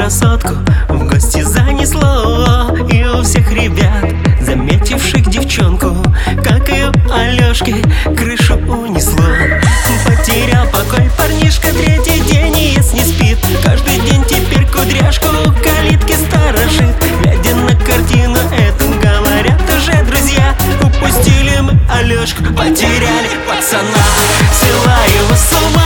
красотку в гости занесло. И у всех ребят, заметивших девчонку, как и у Алёшки, крышу унесло. Потерял покой парнишка, третий день ест не спит. Каждый день теперь кудряшку у калитки сторожит. Глядя на картину эту, говорят уже друзья: упустили мы Алёшку, потеряли пацана. Взяла его с ума